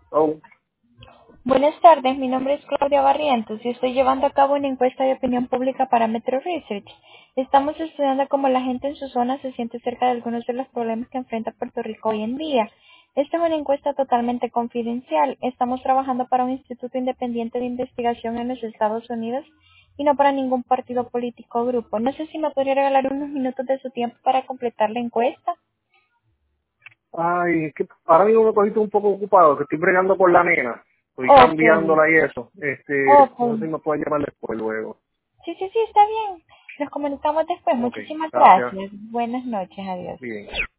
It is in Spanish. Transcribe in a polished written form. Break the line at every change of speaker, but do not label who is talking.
Oh,
Buenas tardes, mi nombre es Claudia Barrientos y estoy llevando a cabo una encuesta de opinión pública para Metro Research. Estamos estudiando cómo la gente en su zona se siente cerca de algunos de los problemas que enfrenta Puerto Rico hoy en día. Esta es una encuesta totalmente confidencial. Estamos trabajando para un instituto independiente de investigación en los Estados Unidos y no para ningún partido político o grupo. No sé si me podría regalar unos minutos de su tiempo para completar la encuesta.
ay, es que ahora mismo me cogiste un poco ocupado, que estoy bregando por la nena. Estoy
Ok,
cambiándola y eso. No sé
ok.
si me pueden llamar después luego.
Sí, sí, sí, está bien. Nos comunicamos después.
Ok,
Muchísimas
gracias.
gracias. Buenas noches. Adiós.
Bien.